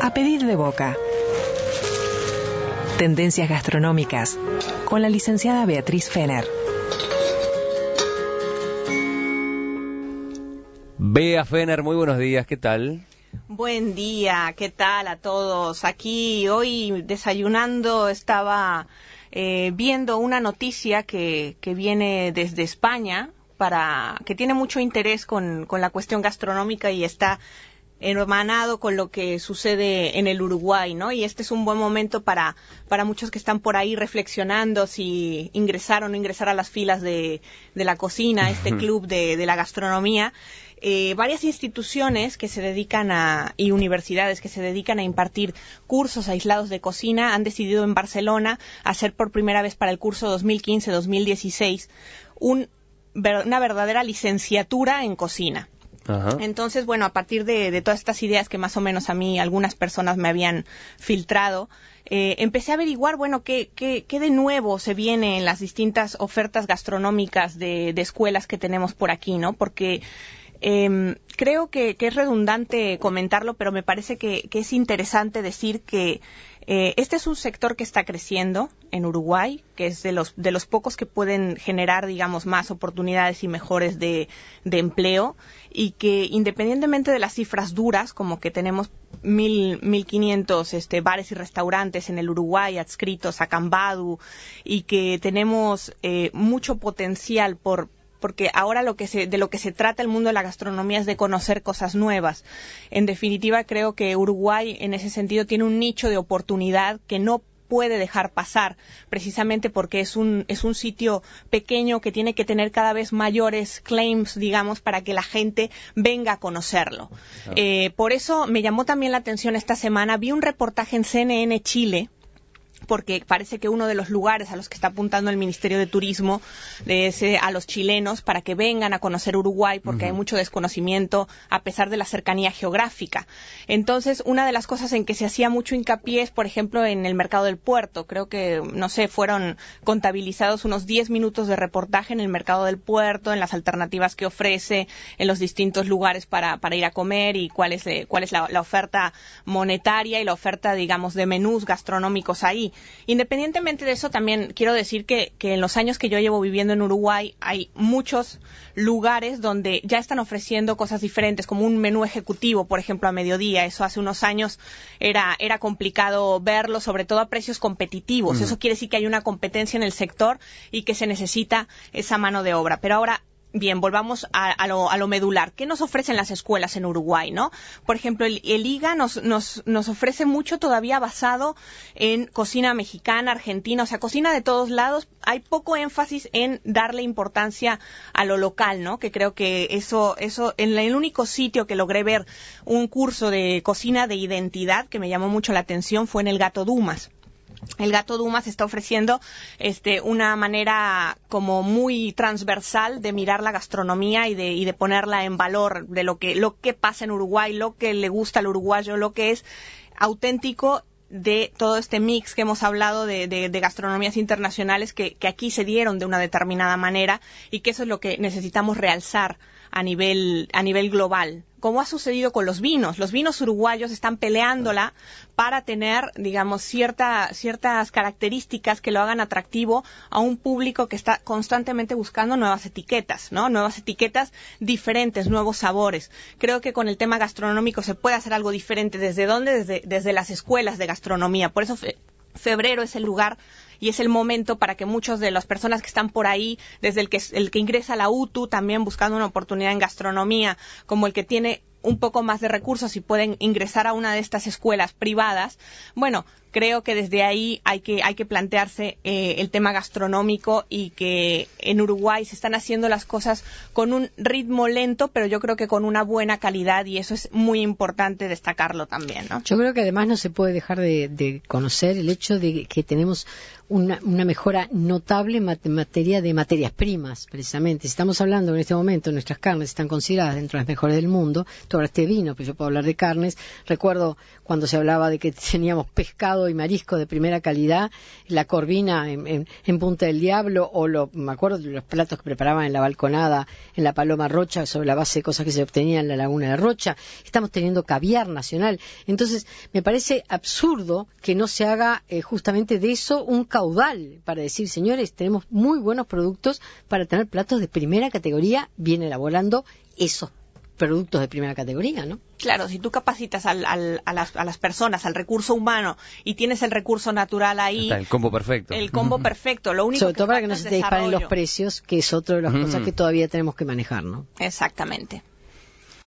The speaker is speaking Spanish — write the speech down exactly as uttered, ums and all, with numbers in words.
a pedir de boca. Tendencias gastronómicas con la licenciada Beatriz Fener. Bea Fener, muy buenos días, ¿qué tal? Buen día, ¿qué tal a todos? Aquí hoy desayunando estaba eh, viendo una noticia que, que viene desde España, para que tiene mucho interés con, con la cuestión gastronómica y está hermanado con lo que sucede en el Uruguay, ¿no? Y este es un buen momento para, para muchos que están por ahí reflexionando si ingresar o no ingresar a las filas de, de la cocina, este club de, de la gastronomía. Eh, varias instituciones que se dedican a, y universidades que se dedican a impartir cursos aislados de cocina han decidido en Barcelona hacer por primera vez para el curso dos mil quince dos mil dieciséis un, una verdadera licenciatura en cocina. Ajá. Entonces, bueno, a partir de, de todas estas ideas que más o menos a mí algunas personas me habían filtrado, eh, empecé a averiguar, bueno, qué, qué, qué de nuevo se viene en las distintas ofertas gastronómicas de, de escuelas que tenemos por aquí, ¿no? Porque Eh, creo que, que es redundante comentarlo, pero me parece que, que es interesante decir que eh, este es un sector que está creciendo en Uruguay, que es de los de los pocos que pueden generar, digamos, más oportunidades y mejores de, de empleo, y que independientemente de las cifras duras, como que tenemos mil, mil quinientos este, bares y restaurantes en el Uruguay adscritos a Cambadu, y que tenemos eh, mucho potencial por porque ahora lo que se, de lo que se trata el mundo de la gastronomía es de conocer cosas nuevas. En definitiva, creo que Uruguay en ese sentido tiene un nicho de oportunidad que no puede dejar pasar, precisamente porque es un es un sitio pequeño que tiene que tener cada vez mayores claims, digamos, para que la gente venga a conocerlo. Ah. Eh, por eso me llamó también la atención esta semana, vi un reportaje en C N N Chile, porque parece que uno de los lugares a los que está apuntando el Ministerio de Turismo es eh, a los chilenos para que vengan a conocer Uruguay, porque uh-huh. hay mucho desconocimiento a pesar de la cercanía geográfica. Entonces, una de las cosas en que se hacía mucho hincapié es, por ejemplo, en el mercado del puerto. Creo que, no sé, fueron contabilizados unos diez minutos de reportaje en el mercado del puerto, en las alternativas que ofrece, en los distintos lugares para, para ir a comer y cuál es, eh, cuál es la, la oferta monetaria y la oferta, digamos, de menús gastronómicos ahí. Independientemente de eso, también quiero decir que, que en los años que yo llevo viviendo en Uruguay hay muchos lugares donde ya están ofreciendo cosas diferentes, como un menú ejecutivo, por ejemplo, a mediodía. Eso hace unos años era, era complicado verlo, sobre todo a precios competitivos. Mm. Eso quiere decir que hay una competencia en el sector y que se necesita esa mano de obra. Pero ahora, bien, volvamos a, a, lo, a lo medular. ¿Qué nos ofrecen las escuelas en Uruguay, no? Por ejemplo, el, el I G A nos, nos, nos ofrece mucho todavía basado en cocina mexicana, argentina, o sea, cocina de todos lados. Hay poco énfasis en darle importancia a lo local, ¿no? Que creo que eso, eso, en el único sitio que logré ver un curso de cocina de identidad que me llamó mucho la atención fue en el Gato Dumas. El Gato Dumas está ofreciendo este, una manera como muy transversal de mirar la gastronomía y de, y de ponerla en valor, de lo que, lo que pasa en Uruguay, lo que le gusta al uruguayo, lo que es auténtico de todo este mix que hemos hablado de, de, de gastronomías internacionales que, que aquí se dieron de una determinada manera, y que eso es lo que necesitamos realzar a nivel, a nivel global. Como ha sucedido con los vinos. Los vinos uruguayos están peleándola para tener, digamos, cierta, ciertas características que lo hagan atractivo a un público que está constantemente buscando nuevas etiquetas, ¿no? Nuevas etiquetas diferentes, nuevos sabores. Creo que con el tema gastronómico se puede hacer algo diferente. ¿Desde dónde? Desde, desde las escuelas de gastronomía. Por eso fe, febrero es el lugar y es el momento para que muchas de las personas que están por ahí, desde el que, el que ingresa a la U T U también buscando una oportunidad en gastronomía, como el que tiene un poco más de recursos y pueden ingresar a una de estas escuelas privadas, bueno, creo que desde ahí hay que hay que plantearse eh, el tema gastronómico, y que en Uruguay se están haciendo las cosas con un ritmo lento, pero yo creo que con una buena calidad, y eso es muy importante destacarlo también, ¿no? Yo creo que además no se puede dejar de, de conocer el hecho de que tenemos una, una mejora notable en materia de materias primas, precisamente. Si estamos hablando en este momento, nuestras carnes están consideradas dentro de las mejores del mundo. Tú hablaste de vino, pero yo puedo hablar de carnes. Recuerdo cuando se hablaba de que teníamos pescado y marisco de primera calidad, la corvina en, en, en Punta del Diablo, o lo, me acuerdo de los platos que preparaban en la balconada, en la Paloma Rocha, sobre la base de cosas que se obtenían en la Laguna de Rocha. Estamos teniendo caviar nacional. Entonces, me parece absurdo que no se haga eh, justamente de eso un caudal para decir, señores, tenemos muy buenos productos para tener platos de primera categoría, bien elaborando esos productos de primera categoría, ¿no? Claro, si tú capacitas al, al, a, las, a las personas, al recurso humano, y tienes el recurso natural ahí... Está el combo perfecto. El combo perfecto. Lo único Sobre que todo para que no es se te disparen los precios, que es otra de las Mm. cosas que todavía tenemos que manejar, ¿no? Exactamente.